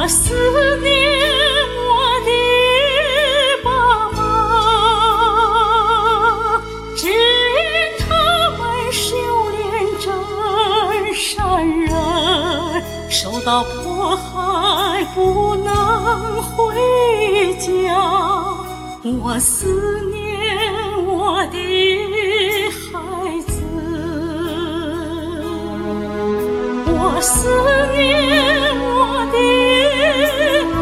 我思念我的爸爸，只因他们修炼真善人，受到迫害不能回家。我思念我的孩子，我思念我的爱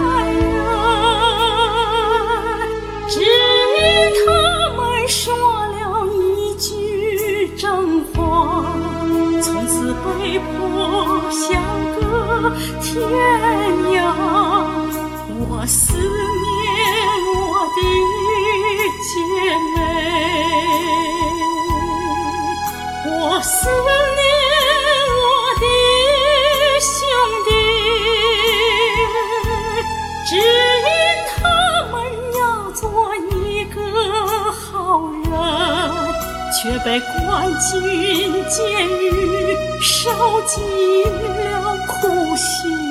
人，只因他们说了一句真话，从此被迫相隔天涯。我思念我的姐妹，我思念我的兄弟，只因他们要做一个好人，却被关进监狱，受尽了苦刑。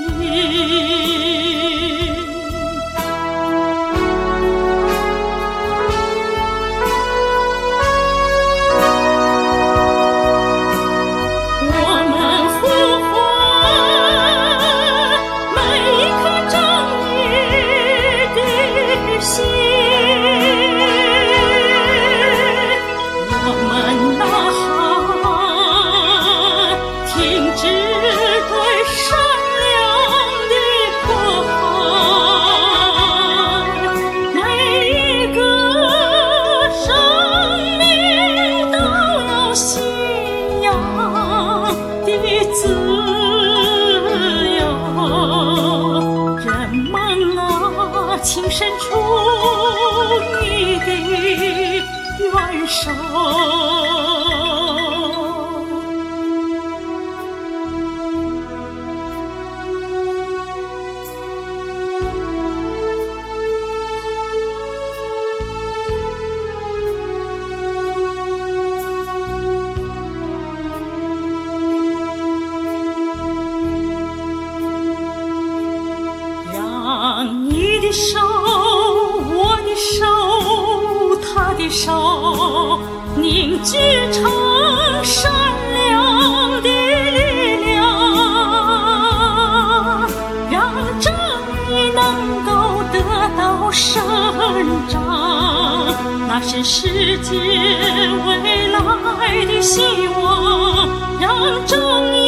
请伸出你的援手。让你的手，我的手，他的手，凝聚成善良的力量，让正义能够得到伸张，那是世界未来的希望。让正义